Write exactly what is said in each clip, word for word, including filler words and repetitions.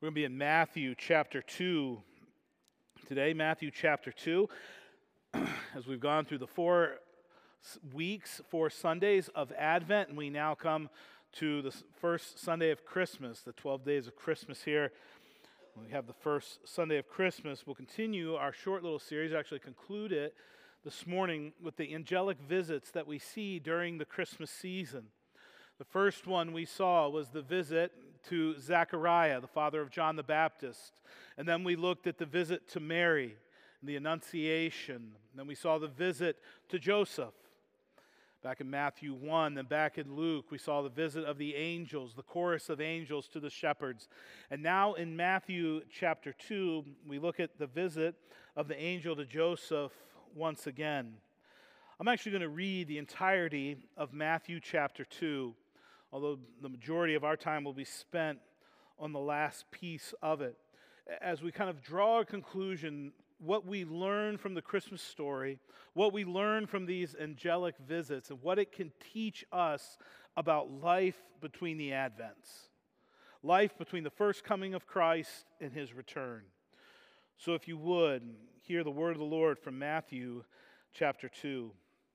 We're going to be in Matthew chapter two today, Matthew chapter two. As we've gone through the four weeks, four Sundays of Advent, and we now come to the first Sunday of Christmas, the twelve days of Christmas here. We have the first Sunday of Christmas. We'll continue our short little series, actually conclude it this morning with the angelic visits that we see during the Christmas season. The first one we saw was the visit to Zechariah, the father of John the Baptist. And then we looked at the visit to Mary, the Annunciation. And then we saw the visit to Joseph. Back in Matthew one, then back in Luke, we saw the visit of the angels, the chorus of angels to the shepherds. And now in Matthew chapter two, we look at the visit of the angel to Joseph once again. I'm actually going to read the entirety of Matthew chapter two, although the majority of our time will be spent on the last piece of it. As we kind of draw a conclusion, what we learn from the Christmas story, what we learn from these angelic visits, and what it can teach us about life between the Advents, life between the first coming of Christ and his return. So if you would, hear the word of the Lord from Matthew chapter two.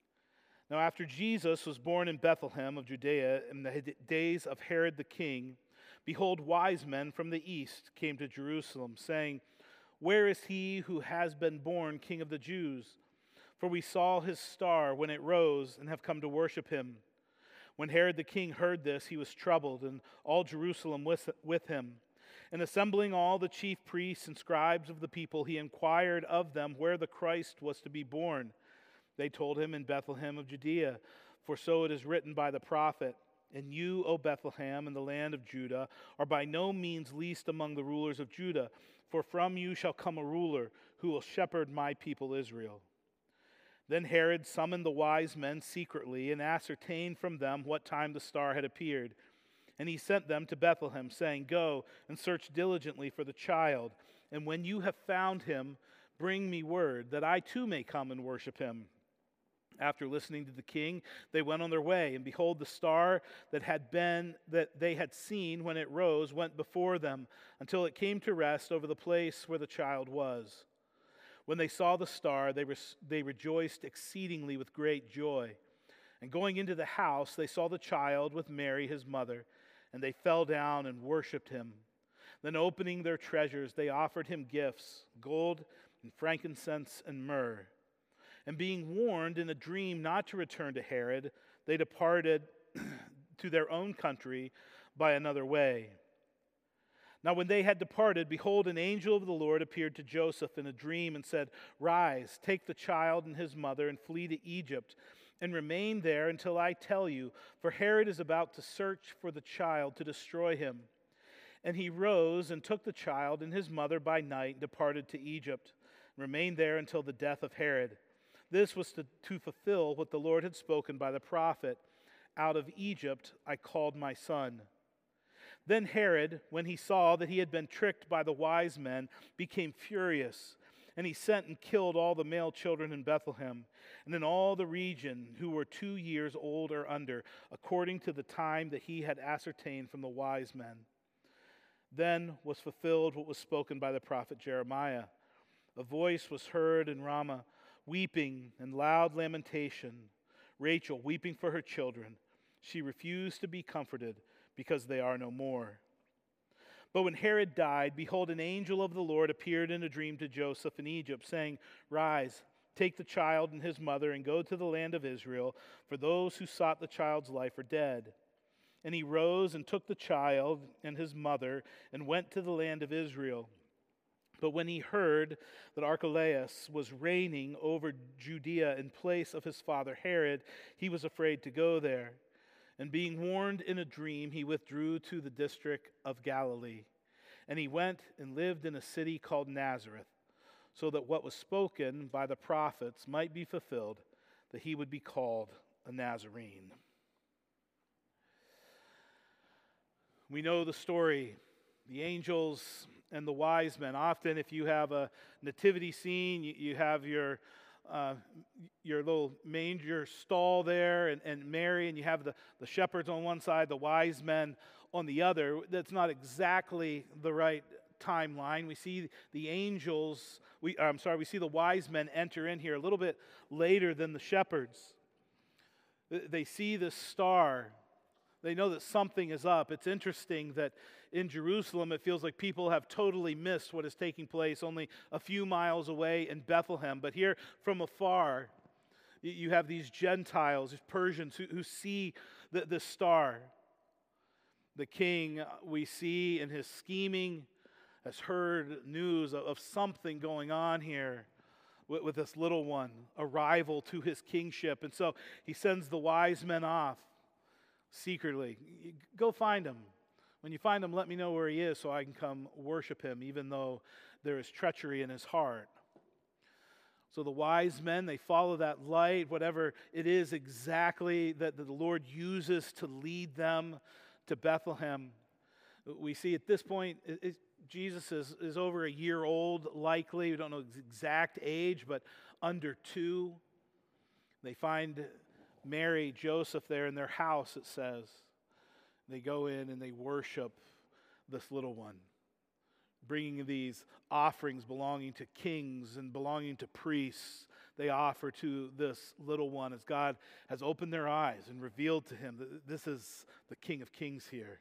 Now after Jesus was born in Bethlehem of Judea in the days of Herod the king, behold, wise men from the east came to Jerusalem, saying, "Where is he who has been born King of the Jews? For we saw his star when it rose and have come to worship him." When Herod the king heard this, he was troubled, and all Jerusalem with, with him. And assembling all the chief priests and scribes of the people, he inquired of them where the Christ was to be born. They told him, "In Bethlehem of Judea, for so it is written by the prophet, 'And you, O Bethlehem, in the land of Judah, are by no means least among the rulers of Judah, for from you shall come a ruler who will shepherd my people Israel.' Then Herod summoned the wise men secretly and ascertained from them what time the star had appeared. And he sent them to Bethlehem, saying, 'Go and search diligently for the child, and when you have found him, bring me word, that I too may come and worship him.' After listening to the king, they went on their way, and behold, the star that had been that they had seen when it rose went before them, until it came to rest over the place where the child was. When they saw the star, they, re- they rejoiced exceedingly with great joy. And going into the house, they saw the child with Mary his mother, and they fell down and worshipped him. Then opening their treasures, they offered him gifts, gold and frankincense and myrrh. And being warned in a dream not to return to Herod, they departed to their own country by another way. Now when they had departed, behold, an angel of the Lord appeared to Joseph in a dream and said, 'Rise, take the child and his mother and flee to Egypt, and remain there until I tell you, for Herod is about to search for the child to destroy him.' And he rose and took the child and his mother by night and departed to Egypt, and remained there until the death of Herod. This was to, to fulfill what the Lord had spoken by the prophet, 'Out of Egypt I called my son.' Then Herod, when he saw that he had been tricked by the wise men, became furious, and he sent and killed all the male children in Bethlehem and in all the region who were two years old or under, according to the time that he had ascertained from the wise men. Then was fulfilled what was spoken by the prophet Jeremiah. A voice was heard in Ramah, weeping and loud lamentation, Rachel weeping for her children. She refused to be comforted because they are no more. But when Herod died, behold, an angel of the Lord appeared in a dream to Joseph in Egypt, saying, 'Rise, take the child and his mother and go to the land of Israel, for those who sought the child's life are dead.' And he rose and took the child and his mother and went to the land of Israel. But when he heard that Archelaus was reigning over Judea in place of his father Herod, he was afraid to go there. And being warned in a dream, he withdrew to the district of Galilee. And he went and lived in a city called Nazareth, so that what was spoken by the prophets might be fulfilled, that he would be called a Nazarene." We know the story, the angels and the wise men. Often if you have a nativity scene, you, you have your uh, your little manger stall there and, and Mary, and you have the, the shepherds on one side, the wise men on the other. That's not exactly the right timeline. We see the angels, we, I'm sorry, we see the wise men enter in here a little bit later than the shepherds. They see this star. They know that something is up. It's interesting that in Jerusalem, it feels like people have totally missed what is taking place only a few miles away in Bethlehem. But here from afar, you have these Gentiles, these Persians, who, who see the, the star. The king, we see in his scheming, has heard news of, of something going on here with, with this little one, a rival to his kingship. And so he sends the wise men off secretly. Go find him. When you find him, let me know where he is so I can come worship him, even though there is treachery in his heart. So the wise men, they follow that light, whatever it is exactly that the Lord uses to lead them to Bethlehem. We see at this point, it, it, Jesus is, is over a year old, likely. We don't know his exact age, but under two. They find Mary, Joseph there in their house, it says. They go in and they worship this little one, bringing these offerings belonging to kings and belonging to priests. They offer to this little one as God has opened their eyes and revealed to him that this is the King of Kings here.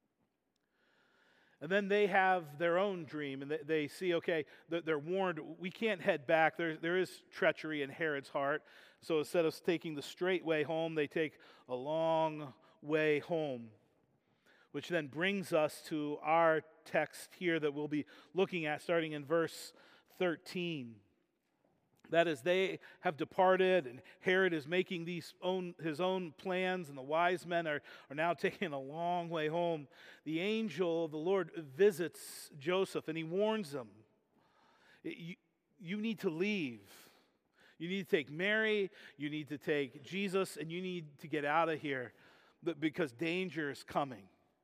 And then they have their own dream, and they see, okay, they're warned, we can't head back. There, there is treachery in Herod's heart. So instead of taking the straight way home, they take a long way home, which then brings us to our text here that we'll be looking at starting in verse thirteen. That is, they have departed, and Herod is making these own, his own plans, and the wise men are, are now taking a long way home. The angel of the Lord visits Joseph, and he warns him, you, you need to leave. You need to take Mary, you need to take Jesus, and you need to get out of here because danger is coming.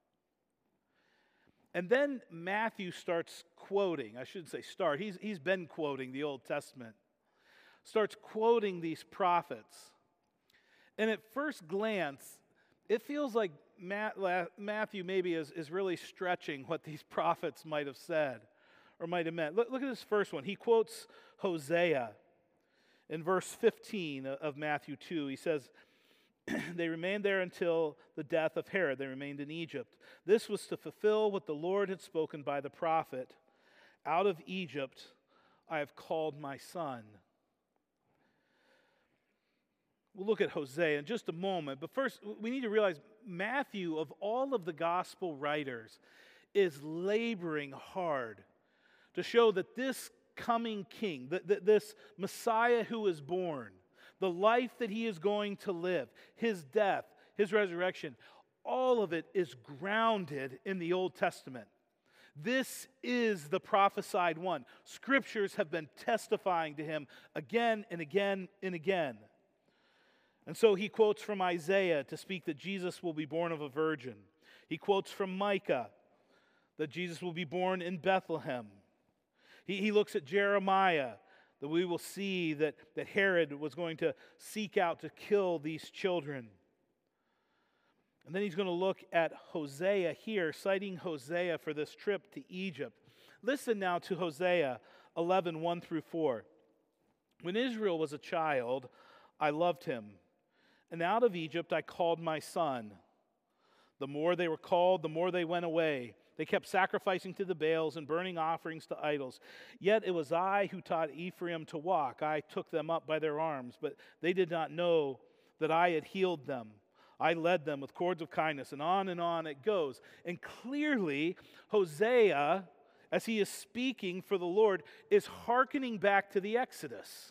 And then Matthew starts quoting, I shouldn't say start, he's, he's been quoting the Old Testament. Starts quoting these prophets. And at first glance, it feels like Matthew maybe is, is really stretching what these prophets might have said or might have meant. Look, look at this first one. He quotes Hosea in verse fifteen of Matthew two. He says, they remained there until the death of Herod. They remained in Egypt. This was to fulfill what the Lord had spoken by the prophet. Out of Egypt I have called my son. We'll look at Hosea in just a moment, but first we need to realize Matthew, of all of the gospel writers, is laboring hard to show that this coming king, that, that this Messiah who is born, the life that he is going to live, his death, his resurrection, all of it is grounded in the Old Testament. This is the prophesied one. Scriptures have been testifying to him again and again and again. And so he quotes from Isaiah to speak that Jesus will be born of a virgin. He quotes from Micah that Jesus will be born in Bethlehem. He, he looks at Jeremiah, that we will see that, that Herod was going to seek out to kill these children. And then he's going to look at Hosea here, citing Hosea for this trip to Egypt. Listen now to Hosea eleven, one through four. When Israel was a child, I loved him. And out of Egypt I called my son. The more they were called, the more they went away. They kept sacrificing to the Baals and burning offerings to idols. Yet it was I who taught Ephraim to walk. I took them up by their arms, but they did not know that I had healed them. I led them with cords of kindness, and on and on it goes. And clearly, Hosea, as he is speaking for the Lord, is hearkening back to the Exodus.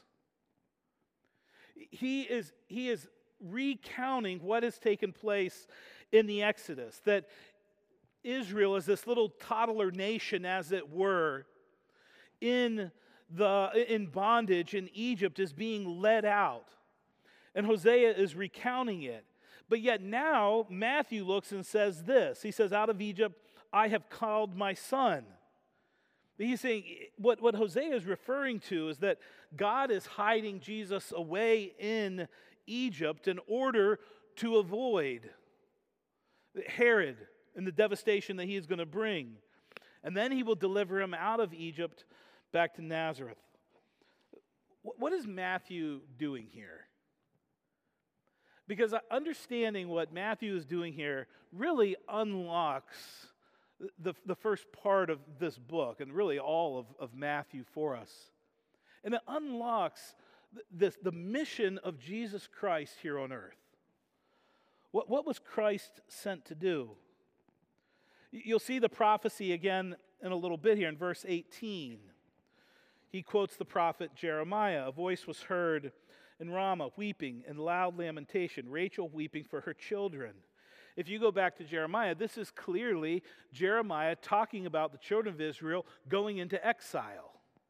He is, he is recounting what has taken place in the Exodus, that Israel is this little toddler nation, as it were, in the in bondage in Egypt, is being led out. And Hosea is recounting it. But yet now Matthew looks and says this. He says, out of Egypt I have called my son. He's saying what, what Hosea is referring to is that God is hiding Jesus away in Egypt in order to avoid Herod and the devastation that he is going to bring. and then he will deliver him out of Egypt back to Nazareth. What is Matthew doing here? Because understanding what Matthew is doing here really unlocks the, the first part of this book, and really all of, of Matthew for us. And it unlocks this, the mission of Jesus Christ here on earth. What, what was Christ sent to do? You'll see the prophecy again in a little bit here in verse eighteen. He quotes the prophet Jeremiah. A voice was heard in Ramah, weeping and loud lamentation, Rachel weeping for her children. If you go back to Jeremiah, this is clearly Jeremiah talking about the children of Israel going into exile.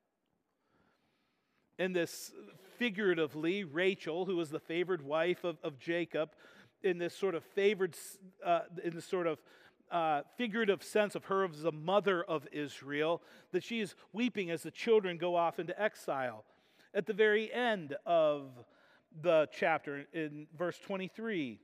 And this figuratively, Rachel, who was the favored wife of, of Jacob, in this sort of favored, uh, in this sort of uh, figurative sense of her as the mother of Israel, that she is weeping as the children go off into exile. At the very end of the chapter, in verse twenty-three,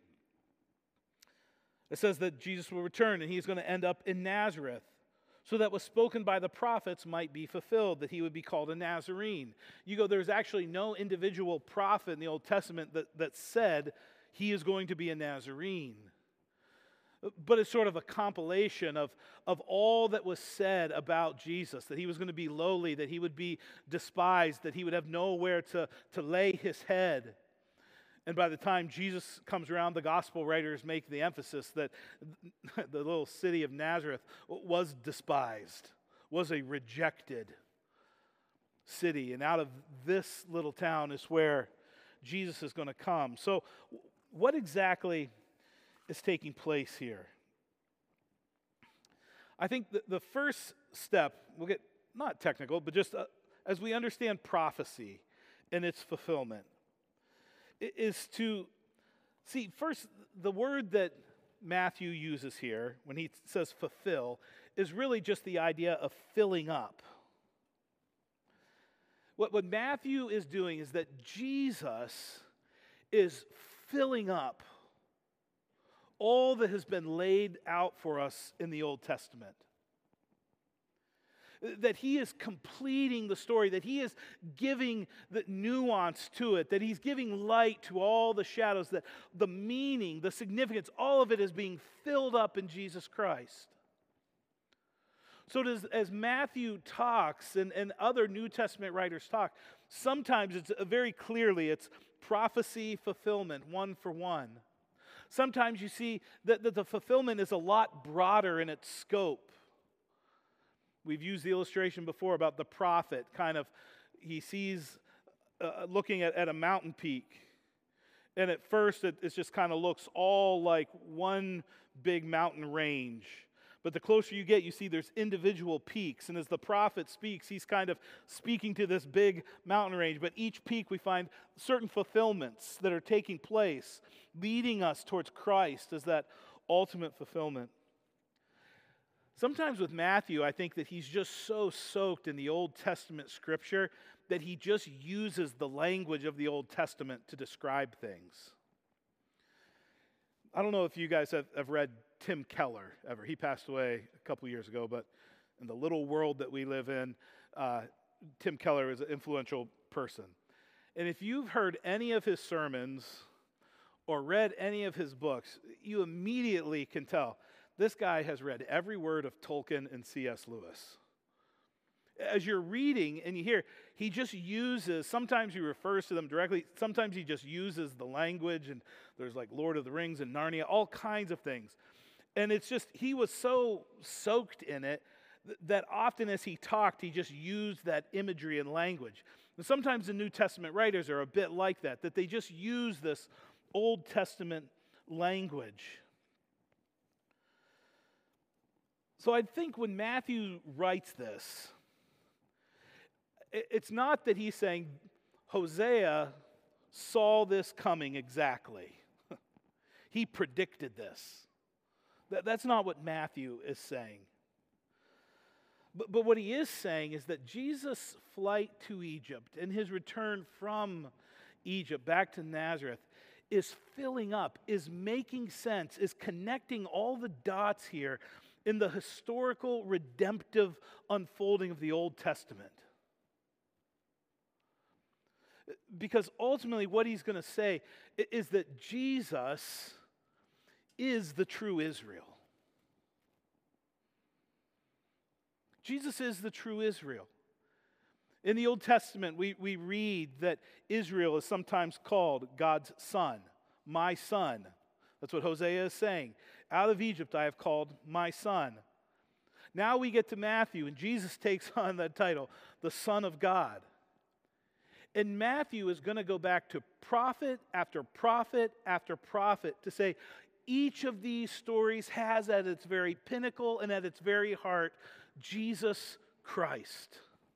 it says that Jesus will return and he's going to end up in Nazareth. So that was spoken by the prophets might be fulfilled, that he would be called a Nazarene. You go, there's actually no individual prophet in the Old Testament that, that said he is going to be a Nazarene. But it's sort of a compilation of, of all that was said about Jesus, that he was going to be lowly, that he would be despised, that he would have nowhere to, to lay his head. And by the time Jesus comes around, the gospel writers make the emphasis that the little city of Nazareth was despised, was a rejected city. And out of this little town is where Jesus is going to come. So what exactly is taking place here? I think the, the first step, we'll get not technical, but just uh, as we understand prophecy and its fulfillment, is to see, first, the word that Matthew uses here when he says fulfill is really just the idea of filling up. What, what Matthew is doing is that Jesus is filling up all that has been laid out for us in the Old Testament. That he is completing the story, that he is giving the nuance to it, that he's giving light to all the shadows, that the meaning, the significance, all of it is being filled up in Jesus Christ. So does, as Matthew talks and, and other New Testament writers talk, sometimes it's very clearly it's prophecy fulfillment, one for one. Sometimes you see that, that the fulfillment is a lot broader in its scope. We've used the illustration before about the prophet, kind of, he sees, uh, looking at, at a mountain peak. And at first it, it just kind of looks all like one big mountain range. But the closer you get, you see there's individual peaks. And as the prophet speaks, he's kind of speaking to this big mountain range. But each peak we find certain fulfillments that are taking place, leading us towards Christ as that ultimate fulfillment. Sometimes with Matthew, I think that he's just so soaked in the Old Testament scripture that he just uses the language of the Old Testament to describe things. I don't know if you guys have, have read Tim Keller ever. He passed away a couple years ago, but in the little world that we live in, uh, Tim Keller is an influential person. And if you've heard any of his sermons or read any of his books, you immediately can tell this guy has read every word of Tolkien and C S Lewis. As you're reading and you hear, he just uses, sometimes he refers to them directly, sometimes he just uses the language, and there's like Lord of the Rings and Narnia, all kinds of things. And it's just, he was so soaked in it that often as he talked, he just used that imagery and language. And sometimes the New Testament writers are a bit like that, that they just use this Old Testament language. So I think when Matthew writes this, it's not that he's saying Hosea saw this coming exactly. He predicted this. That's not what Matthew is saying. But, but what he is saying is that Jesus' flight to Egypt and his return from Egypt back to Nazareth is filling up, is making sense, is connecting all the dots here in the historical redemptive unfolding of the Old Testament. Because ultimately what he's going to say is that Jesus is the true Israel. Jesus is the true Israel. In the Old Testament, we, we read that Israel is sometimes called God's son, my son. That's what Hosea is saying. Out of Egypt I have called my son. Now we get to Matthew, and Jesus takes on that title, the Son of God. And Matthew is going to go back to prophet after prophet after prophet to say each of these stories has at its very pinnacle and at its very heart Jesus Christ.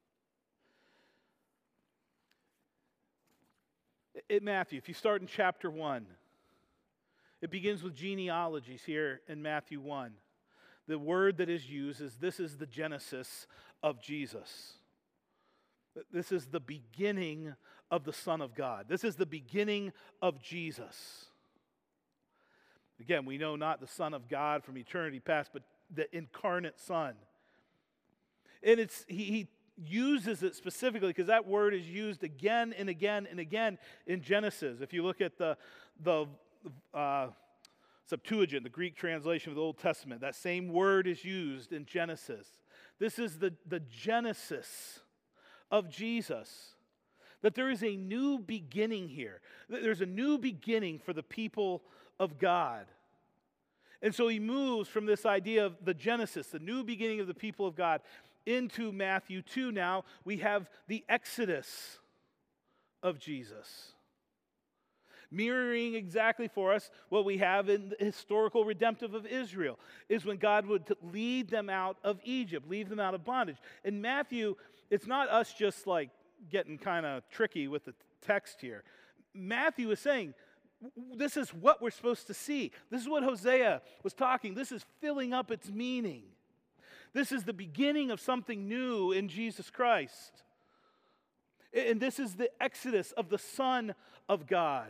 In Matthew, if you start in chapter one, it begins with genealogies here in Matthew one. The word that is used is this is the genesis of Jesus. This is the beginning of the Son of God. This is the beginning of Jesus. Again, we know not the Son of God from eternity past, but the incarnate Son. And it's he, he uses it specifically because that word is used again and again and again in Genesis. If you look at the, the uh, Septuagint, the Greek translation of the Old Testament, that same word is used in Genesis. This is the, the genesis of Jesus. That there is a new beginning here. There's a new beginning for the people of God. And so he moves from this idea of the Genesis, the new beginning of the people of God, into Matthew two now. We have the Exodus of Jesus. Mirroring exactly for us what we have in the historical redemptive of Israel is when God would lead them out of Egypt, leave them out of bondage. In Matthew, it's not us just like getting kind of tricky with the text here. Matthew is saying, this is what we're supposed to see. This is what Hosea was talking. This is filling up its meaning. This is the beginning of something new in Jesus Christ. And this is the exodus of the Son of God.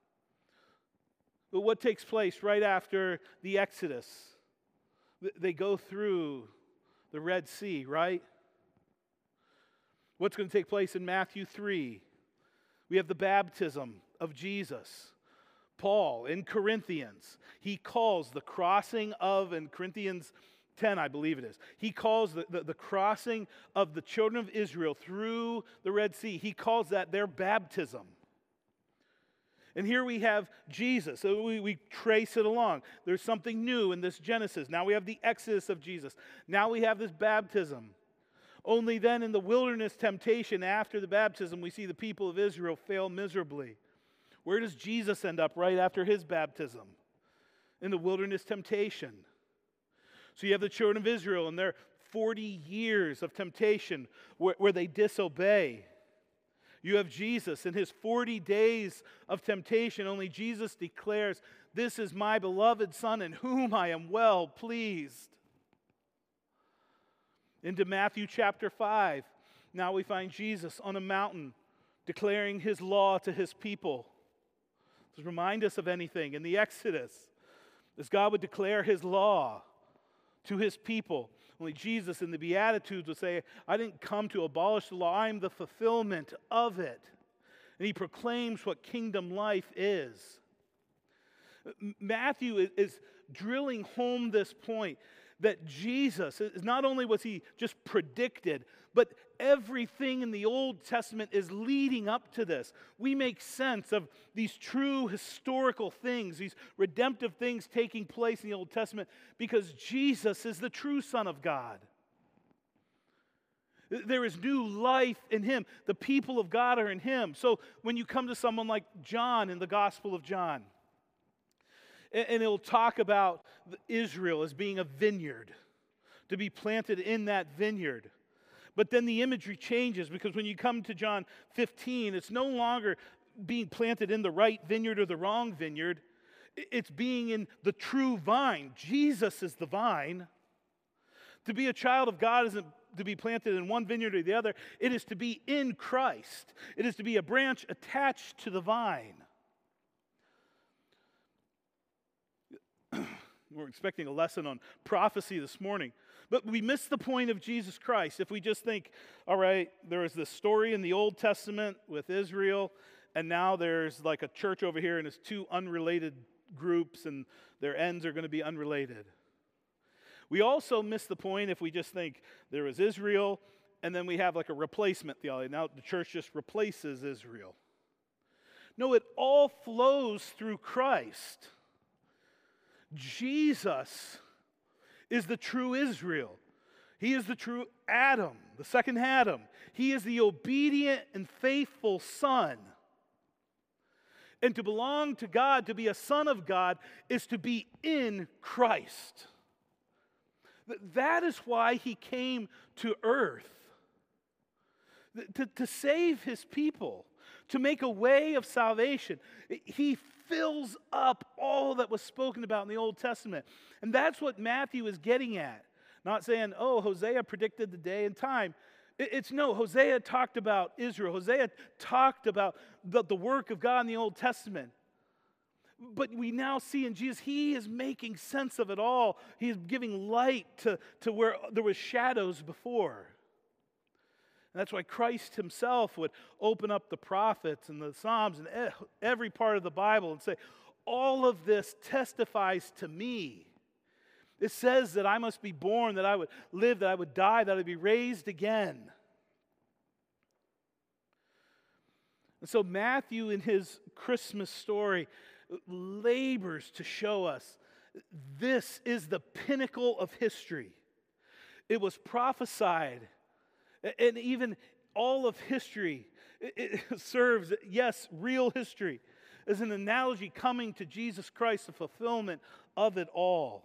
But what takes place right after the Exodus? They go through the Red Sea, right? What's going to take place in Matthew three? We have the baptism of Jesus. Paul in Corinthians, he calls the crossing of, in Corinthians ten, I believe it is, he calls the, the, the crossing of the children of Israel through the Red Sea, he calls that their baptism. And here we have Jesus. So we, we trace it along. There's something new in this Genesis. Now we have the Exodus of Jesus. Now we have this baptism. Only then in the wilderness temptation after the baptism, we see the people of Israel fail miserably. Where does Jesus end up right after his baptism? In the wilderness temptation. So you have the children of Israel and their forty years of temptation where, where they disobey. You have Jesus in his forty days of temptation. Only Jesus declares, "This is my beloved Son in whom I am well pleased." Into Matthew chapter five. Now we find Jesus on a mountain declaring his law to his people. Does it remind us of anything in the Exodus? As God would declare his law to his people. Only Jesus in the Beatitudes would say, I didn't come to abolish the law, I am the fulfillment of it. And he proclaims what kingdom life is. Matthew is, is drilling home this point that Jesus, is not only was he just predicted, but everything in the Old Testament is leading up to this. We make sense of these true historical things, these redemptive things taking place in the Old Testament because Jesus is the true Son of God. There is new life in him. The people of God are in him. So when you come to someone like John in the Gospel of John, and it'll talk about Israel as being a vineyard, to be planted in that vineyard. But then the imagery changes because when you come to John fifteen, it's no longer being planted in the right vineyard or the wrong vineyard. It's being in the true vine. Jesus is the vine. To be a child of God isn't to be planted in one vineyard or the other. It is to be in Christ. It is to be a branch attached to the vine. We're expecting a lesson on prophecy this morning. But we miss the point of Jesus Christ if we just think, all right, there is this story in the Old Testament with Israel, and now there's like a church over here, and it's two unrelated groups, and their ends are going to be unrelated. We also miss the point if we just think there was Israel, and then we have like a replacement theology. Now the church just replaces Israel. No, it all flows through Christ. Jesus is the true Israel. He is the true Adam, the second Adam. He is the obedient and faithful son. And to belong to God, to be a son of God, is to be in Christ. That is why he came to earth. To, to save his people, to make a way of salvation. He fills up all that was spoken about in the Old Testament. And that's what Matthew is getting at. Not saying, oh, Hosea predicted the day and time. It's no, Hosea talked about Israel. Hosea talked about the, the work of God in the Old Testament. But we now see in Jesus, he is making sense of it all. He is giving light to, to where there was shadows before. And that's why Christ himself would open up the prophets and the Psalms and every part of the Bible and say, all of this testifies to me. It says that I must be born, that I would live, that I would die, that I would be raised again. And so Matthew, in his Christmas story, labors to show us this is the pinnacle of history. It was prophesied. And even all of history, it serves, yes, real history, as an analogy coming to Jesus Christ, the fulfillment of it all.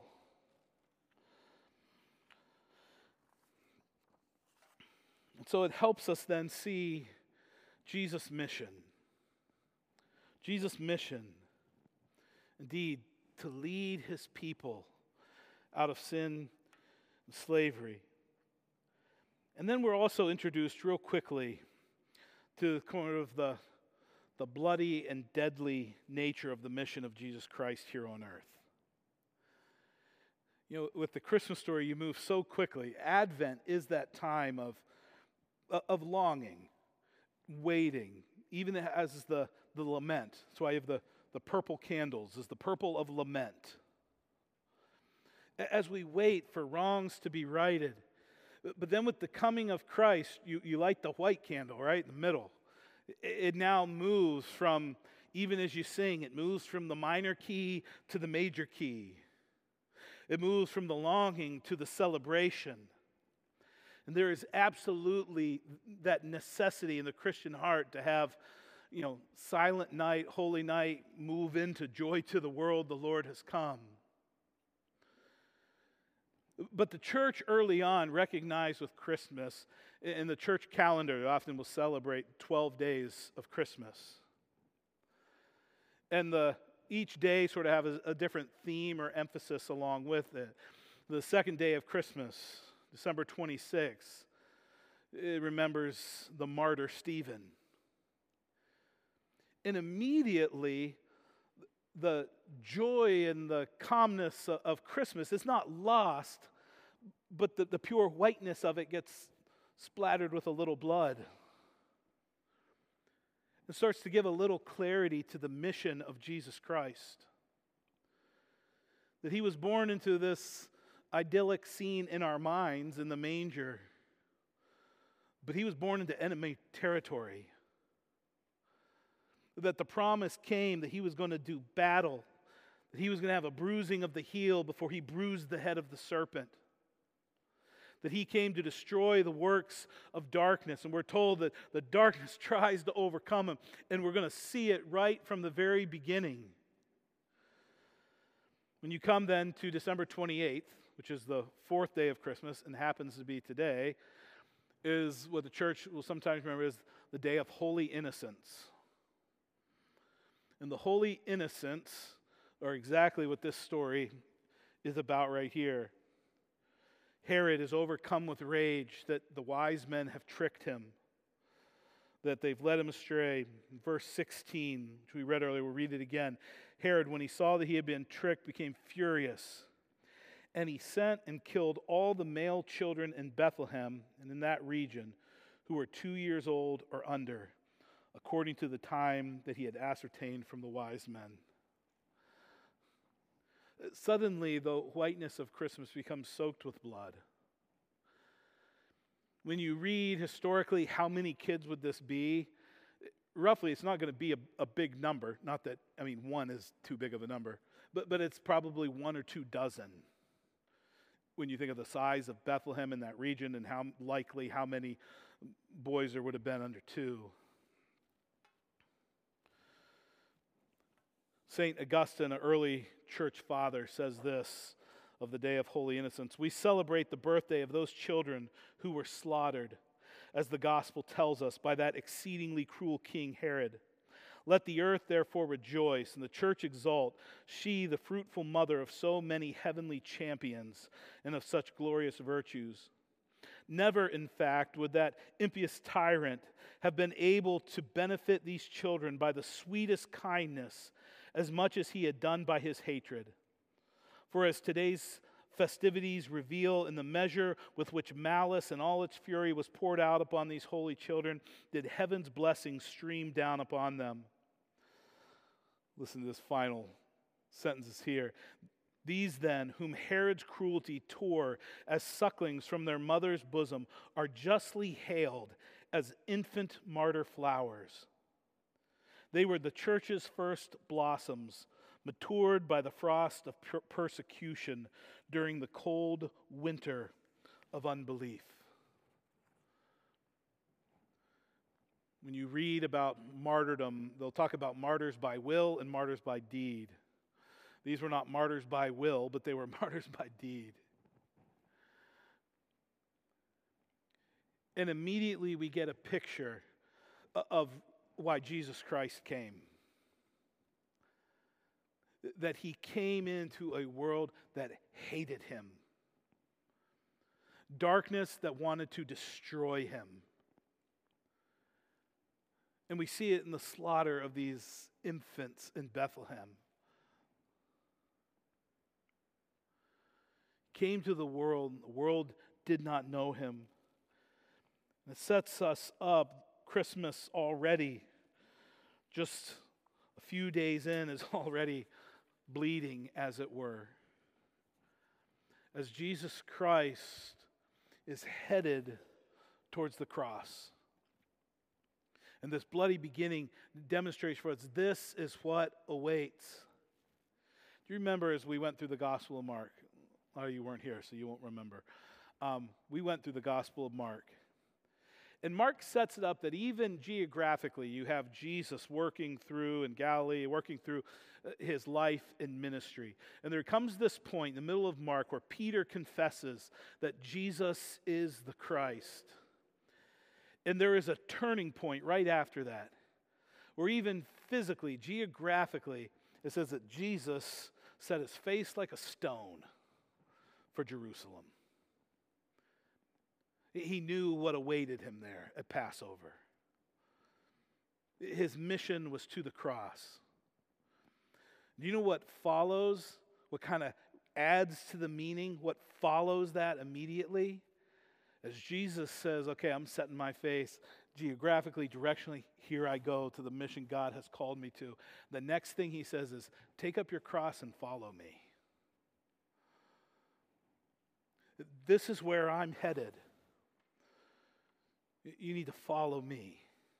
And so it helps us then see Jesus' mission. Jesus' mission, indeed, to lead his people out of sin and slavery. And then we're also introduced real quickly to kind of the, the bloody and deadly nature of the mission of Jesus Christ here on earth. You know, with the Christmas story, you move so quickly. Advent is that time of, of longing, waiting, even as the, the lament. That's why you have the, the purple candles, is the purple of lament. As we wait for wrongs to be righted. But then with the coming of Christ, you, you light the white candle, right, in the middle. It, it now moves from, even as you sing, it moves from the minor key to the major key. It moves from the longing to the celebration. And there is absolutely that necessity in the Christian heart to have, you know, silent night, holy night, move into joy to the world, the Lord has come. But the church early on recognized with Christmas, in the church calendar, they often will celebrate twelve days of Christmas. And the, each day sort of have a, a different theme or emphasis along with it. The second day of Christmas, December twenty-sixth, it remembers the martyr Stephen. And immediately, the joy and the calmness of Christmas is not lost, but the, the pure whiteness of it gets splattered with a little blood. It starts to give a little clarity to the mission of Jesus Christ. That he was born into this idyllic scene in our minds in the manger, but he was born into enemy territory. That the promise came that he was going to do battle, that he was going to have a bruising of the heel before he bruised the head of the serpent, that he came to destroy the works of darkness. And we're told that the darkness tries to overcome him, and we're going to see it right from the very beginning. When you come then to December twenty-eighth, which is the fourth day of Christmas and happens to be today, is what the church will sometimes remember as the day of Holy Innocents. And the holy innocents are exactly what this story is about right here. Herod is overcome with rage that the wise men have tricked him, that they've led him astray. Verse sixteen, which we read earlier, we'll read it again. Herod, when he saw that he had been tricked, became furious And he sent and killed all the male children in Bethlehem and in that region who were two years old or under, according to the time that he had ascertained from the wise men. Suddenly, the whiteness of Christmas becomes soaked with blood. When you read historically how many kids would this be, roughly it's not going to be a, a big number. Not that, I mean, one is too big of a number, but, but it's probably one or two dozen. When you think of the size of Bethlehem in that region and how likely how many boys there would have been under two. Saint Augustine, an early church father, says this of the Day of Holy Innocents: we celebrate the birthday of those children who were slaughtered, as the gospel tells us, by that exceedingly cruel King Herod. Let the earth therefore rejoice, and the church exult, she, the fruitful mother of so many heavenly champions and of such glorious virtues. Never, in fact, would that impious tyrant have been able to benefit these children by the sweetest kindness as much as he had done by his hatred. For as today's festivities reveal, in the measure with which malice and all its fury was poured out upon these holy children, did heaven's blessings stream down upon them. Listen to this final sentences here. These then, whom Herod's cruelty tore as sucklings from their mother's bosom, are justly hailed as infant martyr flowers. They were the church's first blossoms, matured by the frost of per- persecution during the cold winter of unbelief. When you read about martyrdom, they'll talk about martyrs by will and martyrs by deed. These were not martyrs by will, but they were martyrs by deed. And immediately we get a picture of why Jesus Christ came. That he came into a world that hated him. Darkness that wanted to destroy him. And we see it in the slaughter of these infants in Bethlehem. Came to the world, and the world did not know him. It sets us up, Christmas already, just a few days in, is already bleeding, as it were. As Jesus Christ is headed towards the cross. And this bloody beginning demonstrates for us this is what awaits. Do you remember as we went through the Gospel of Mark? A lot of you weren't here, so you won't remember. Um, we went through the Gospel of Mark. And Mark sets it up that even geographically, you have Jesus working through in Galilee, working through his life and ministry. And there comes this point in the middle of Mark where Peter confesses that Jesus is the Christ. And there is a turning point right after that, where even physically, geographically, it says that Jesus set his face like a stone for Jerusalem. He knew what awaited him there at Passover. His mission was to the cross. Do you know what follows? What kind of adds to the meaning? What follows that immediately? As Jesus says, okay, I'm setting my face geographically, directionally, here I go to the mission God has called me to. The next thing he says is, take up your cross and follow me. This is where I'm headed. You need to follow me.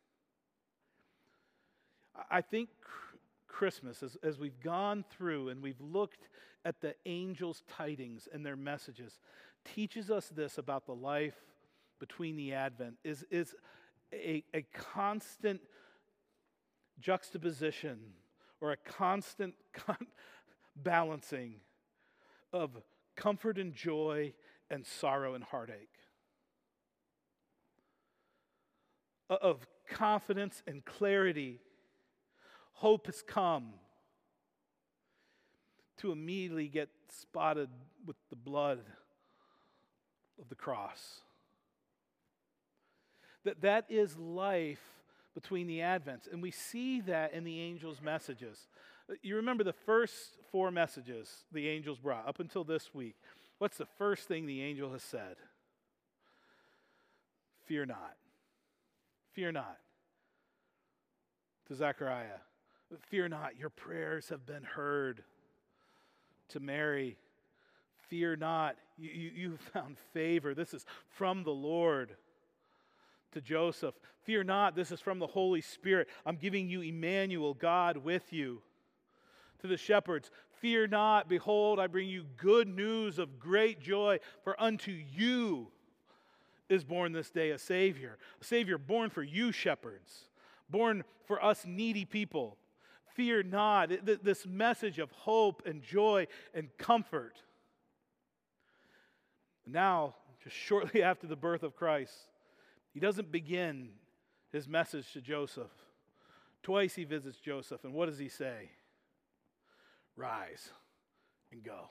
I think Christmas, as, as we've gone through and we've looked at the angels' tidings and their messages, teaches us this about the life between the Advent, is, is a, a constant juxtaposition or a constant con- balancing of comfort and joy and sorrow and heartache. Of confidence and clarity. Hope has come to immediately get spotted with the blood of the cross. That that is life between the Advents, and we see that in the angels' messages. You remember the first four messages the angels brought up until this week what's the first thing the angel has said? Fear not. Fear not. To Zechariah, fear not, your prayers have been heard. To Mary, fear not, you, you, you found favor. This is from the Lord. To Joseph, fear not, this is from the Holy Spirit. I'm giving you Emmanuel, God with you. To the shepherds, fear not, behold, I bring you good news of great joy, for unto you is born this day a Savior. A Savior born for you, shepherds, born for us needy people. Fear not, this message of hope and joy and comfort. Now, just shortly after the birth of Christ, he doesn't begin his message to Joseph. Twice he visits Joseph, and what does he say? Rise and go.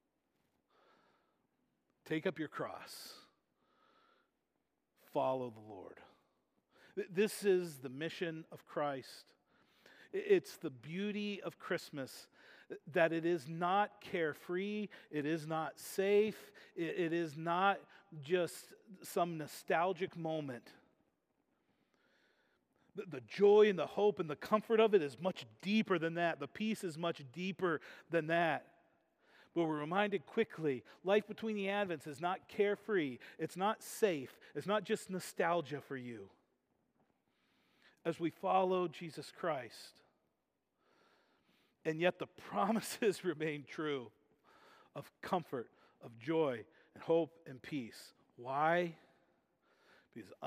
Take up your cross. Follow the Lord. This is the mission of Christ. It's the beauty of Christmas, that it is not carefree, it is not safe, it is not just some nostalgic moment. The joy and the hope and the comfort of it is much deeper than that. The peace is much deeper than that. But we're reminded quickly, life between the Advents is not carefree, it's not safe, it's not just nostalgia for you. As we follow Jesus Christ, and yet the promises remain true of comfort, of joy, and hope and peace. Why? Because